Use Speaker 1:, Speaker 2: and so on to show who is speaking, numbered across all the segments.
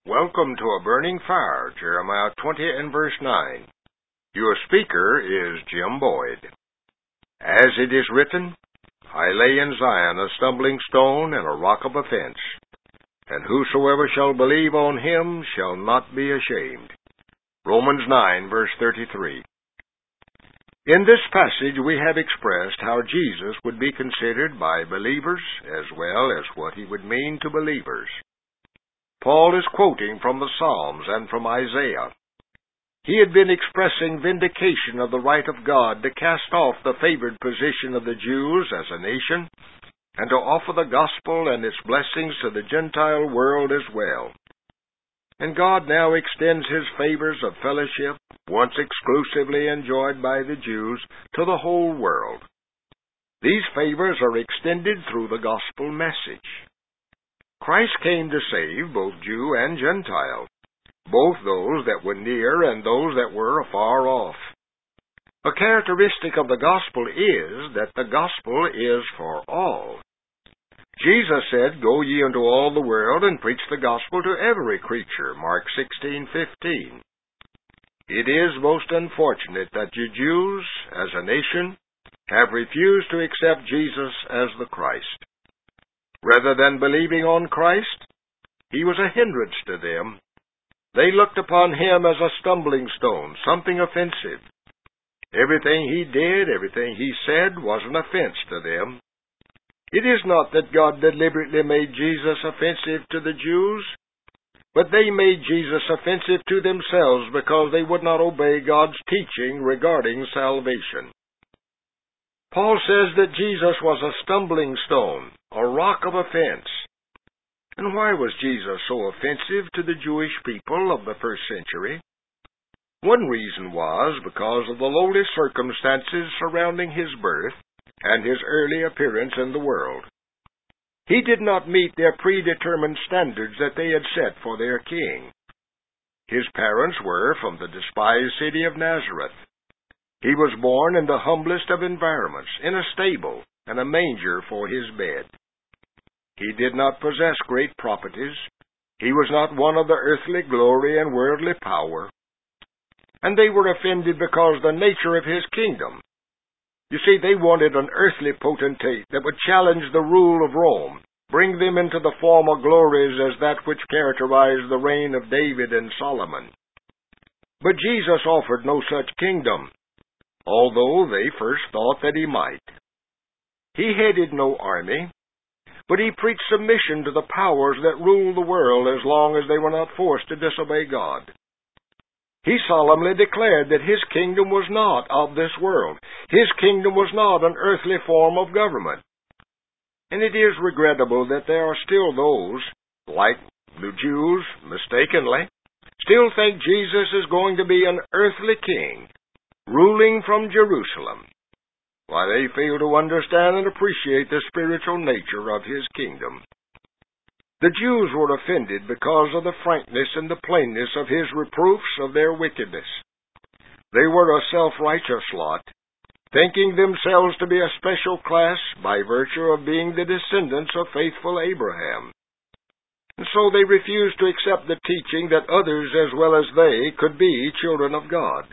Speaker 1: Welcome to a burning fire, Jeremiah 20 and verse 9. Your speaker is Jim Boyd. As it is written, I lay in Zion a stumbling stone and a rock of offense, and whosoever shall believe on him shall not be ashamed. Romans 9, verse 33. In this passage we have expressed how Jesus would be considered by believers as well as what he would mean to believers. Paul is quoting from the Psalms and from Isaiah. He had been expressing vindication of the right of God to cast off the favored position of the Jews as a nation and to offer the gospel and its blessings to the Gentile world as well. And God now extends his favors of fellowship, once exclusively enjoyed by the Jews, to the whole world. These favors are extended through the gospel message. Christ came to save both Jew and Gentile, both those that were near and those that were afar off. A characteristic of the gospel is that the gospel is for all. Jesus said, Go ye into all the world and preach the gospel to every creature, Mark 16:15. It is most unfortunate that the Jews, as a nation, have refused to accept Jesus as the Christ. Rather than believing on Christ, he was a hindrance to them. They looked upon him as a stumbling stone, something offensive. Everything he did, everything he said, was an offense to them. It is not that God deliberately made Jesus offensive to the Jews, but they made Jesus offensive to themselves because they would not obey God's teaching regarding salvation. Paul says that Jesus was a stumbling stone, a rock of offense. And why was Jesus so offensive to the Jewish people of the first century? One reason was because of the lowly circumstances surrounding his birth and his early appearance in the world. He did not meet their predetermined standards that they had set for their king. His parents were from the despised city of Nazareth. He was born in the humblest of environments, in a stable and a manger for his bed. He did not possess great properties. He was not one of the earthly glory and worldly power. And they were offended because the nature of his kingdom. You see, they wanted an earthly potentate that would challenge the rule of Rome, bring them into the former glories as that which characterized the reign of David and Solomon. But Jesus offered no such kingdom, although they first thought that he might. He headed no army, but he preached submission to the powers that rule the world as long as they were not forced to disobey God. He solemnly declared that his kingdom was not of this world. His kingdom was not an earthly form of government. And it is regrettable that there are still those, like the Jews, mistakenly, still think Jesus is going to be an earthly king, ruling from Jerusalem, while they fail to understand and appreciate the spiritual nature of his kingdom. The Jews were offended because of the frankness and the plainness of his reproofs of their wickedness. They were a self-righteous lot, thinking themselves to be a special class by virtue of being the descendants of faithful Abraham. And so they refused to accept the teaching that others as well as they could be children of God.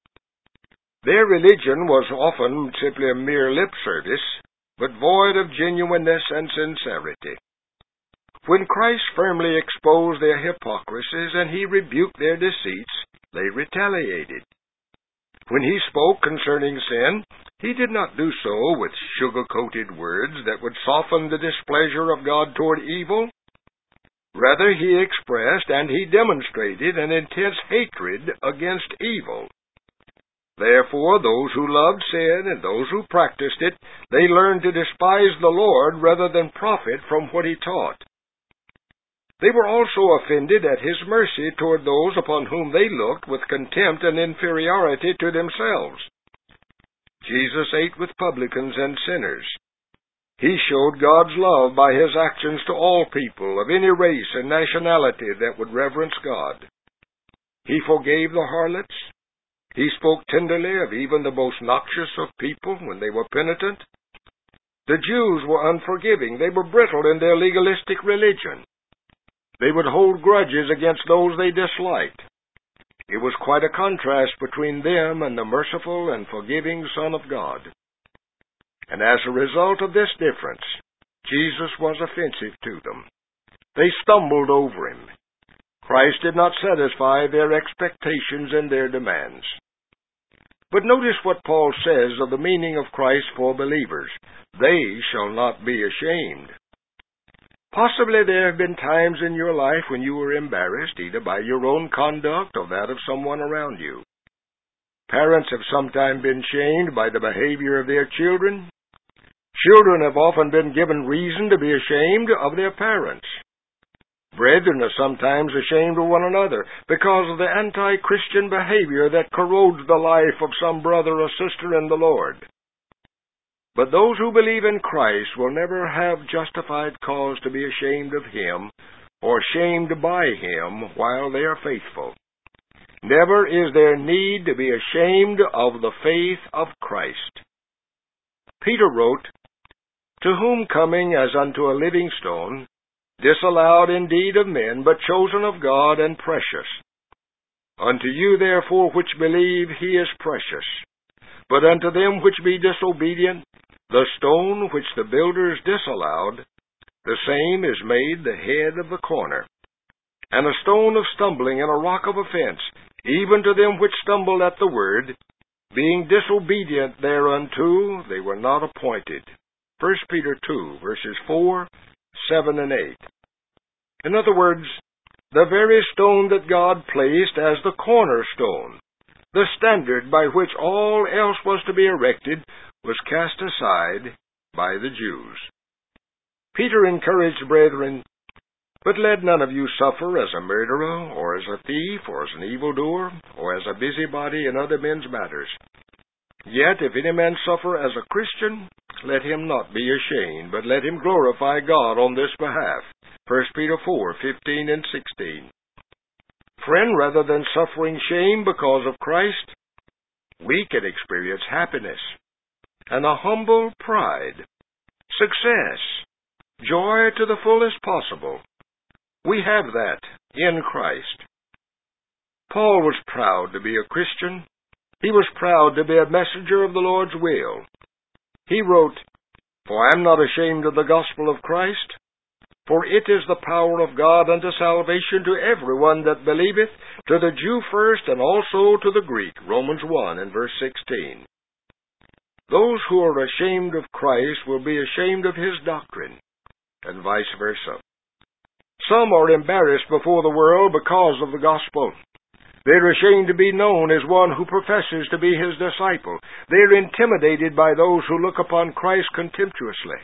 Speaker 1: Their religion was often simply a mere lip service, but void of genuineness and sincerity. When Christ firmly exposed their hypocrisies and he rebuked their deceits, they retaliated. When he spoke concerning sin, he did not do so with sugar-coated words that would soften the displeasure of God toward evil. Rather, he expressed and he demonstrated an intense hatred against evil. Therefore, those who loved sin and those who practiced it, they learned to despise the Lord rather than profit from what he taught. They were also offended at his mercy toward those upon whom they looked with contempt and inferiority to themselves. Jesus ate with publicans and sinners. He showed God's love by his actions to all people of any race and nationality that would reverence God. He forgave the harlots. He spoke tenderly of even the most noxious of people when they were penitent. The Jews were unforgiving. They were brittle in their legalistic religion. They would hold grudges against those they disliked. It was quite a contrast between them and the merciful and forgiving Son of God. And as a result of this difference, Jesus was offensive to them. They stumbled over him. Christ did not satisfy their expectations and their demands. But notice what Paul says of the meaning of Christ for believers. They shall not be ashamed. Possibly there have been times in your life when you were embarrassed, either by your own conduct or that of someone around you. Parents have sometimes been shamed by the behavior of their children. Children have often been given reason to be ashamed of their parents. Brethren are sometimes ashamed of one another because of the anti-Christian behavior that corrodes the life of some brother or sister in the Lord. But those who believe in Christ will never have justified cause to be ashamed of Him or shamed by Him while they are faithful. Never is there need to be ashamed of the faith of Christ. Peter wrote, "To whom coming as unto a living stone, disallowed indeed of men, but chosen of God and precious. Unto you therefore which believe He is precious. But unto them which be disobedient, the stone which the builders disallowed, the same is made the head of the corner, and a stone of stumbling and a rock of offense, even to them which stumble at the word, being disobedient thereunto, they were not appointed." 1 Peter 2, verses 4, 7, and 8. In other words, the very stone that God placed as the cornerstone, the standard by which all else was to be erected, was cast aside by the Jews. Peter encouraged brethren, "But let none of you suffer as a murderer, or as a thief, or as an evildoer, or as a busybody in other men's matters. Yet if any man suffer as a Christian, let him not be ashamed, but let him glorify God on this behalf." 1 Peter 4, 15 and 16. Friend, rather than suffering shame because of Christ, we can experience happiness and a humble pride, success, joy to the fullest possible. We have that in Christ. Paul was proud to be a Christian. He was proud to be a messenger of the Lord's will. He wrote, "For I am not ashamed of the gospel of Christ, for it is the power of God unto salvation to everyone that believeth, to the Jew first, and also to the Greek." Romans 1 and verse 16. Those who are ashamed of Christ will be ashamed of His doctrine, and vice versa. Some are embarrassed before the world because of the gospel. They're ashamed to be known as one who professes to be His disciple. They're intimidated by those who look upon Christ contemptuously.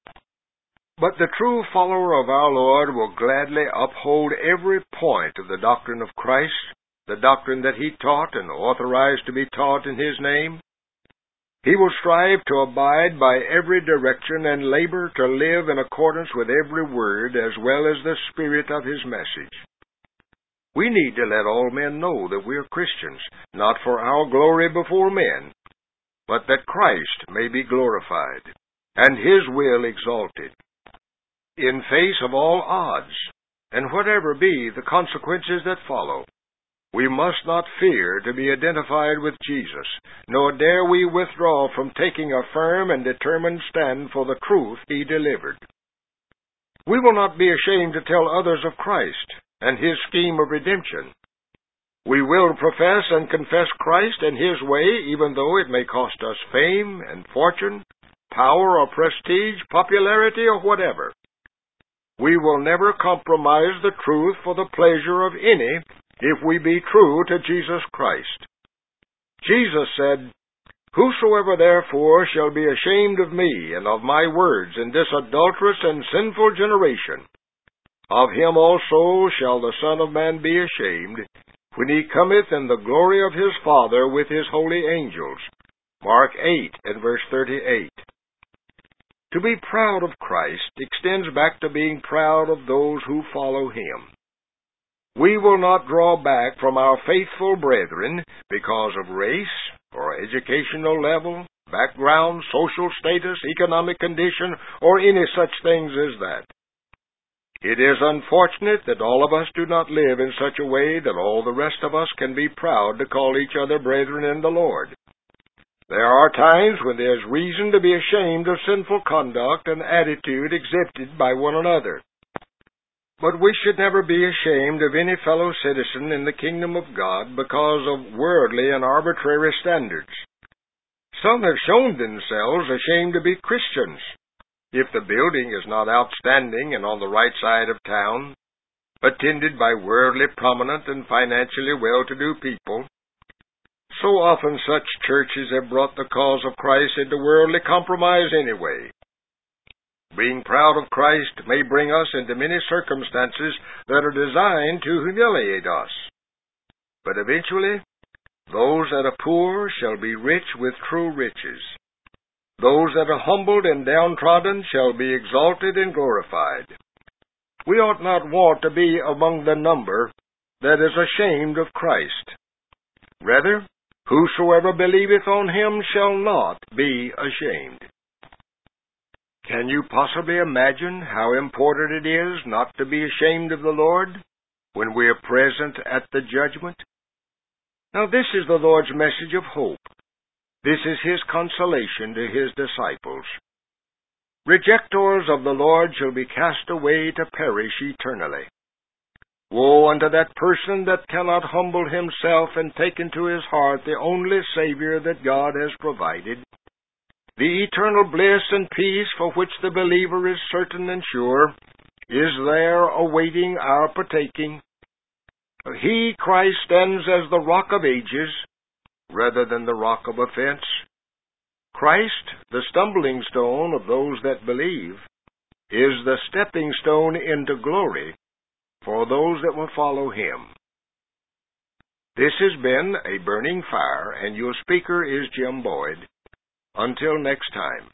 Speaker 1: But the true follower of our Lord will gladly uphold every point of the doctrine of Christ, the doctrine that He taught and authorized to be taught in His name. He will strive to abide by every direction and labor to live in accordance with every word as well as the spirit of His message. We need to let all men know that we are Christians, not for our glory before men, but that Christ may be glorified and His will exalted. In face of all odds, and whatever be the consequences that follow, we must not fear to be identified with Jesus, nor dare we withdraw from taking a firm and determined stand for the truth He delivered. We will not be ashamed to tell others of Christ and His scheme of redemption. We will profess and confess Christ and His way, even though it may cost us fame and fortune, power or prestige, popularity or whatever. We will never compromise the truth for the pleasure of any if we be true to Jesus Christ. Jesus said, "Whosoever therefore shall be ashamed of me and of my words in this adulterous and sinful generation, of him also shall the Son of Man be ashamed, when He cometh in the glory of His Father with His holy angels." Mark 8 and verse 38. To be proud of Christ extends back to being proud of those who follow Him. We will not draw back from our faithful brethren because of race or educational level, background, social status, economic condition, or any such things as that. It is unfortunate that all of us do not live in such a way that all the rest of us can be proud to call each other brethren in the Lord. There are times when there is reason to be ashamed of sinful conduct and attitude exhibited by one another. But we should never be ashamed of any fellow citizen in the kingdom of God because of worldly and arbitrary standards. Some have shown themselves ashamed to be Christians. If the building is not outstanding and on the right side of town, attended by worldly prominent and financially well-to-do people, so often such churches have brought the cause of Christ into worldly compromise anyway. Being proud of Christ may bring us into many circumstances that are designed to humiliate us. But eventually, those that are poor shall be rich with true riches. Those that are humbled and downtrodden shall be exalted and glorified. We ought not want to be among the number that is ashamed of Christ. Rather, whosoever believeth on him shall not be ashamed. Can you possibly imagine how important it is not to be ashamed of the Lord when we are present at the judgment? Now this is the Lord's message of hope. This is His consolation to His disciples. Rejectors of the Lord shall be cast away to perish eternally. Woe unto that person that cannot humble himself and take into his heart the only Savior that God has provided. The eternal bliss and peace for which the believer is certain and sure is there awaiting our partaking. He, Christ, stands as the rock of ages, rather than the rock of offense. Christ, the stumbling stone of those that believe, is the stepping stone into glory for those that will follow Him. This has been A Burning Fire, and your speaker is Jim Boyd. Until next time.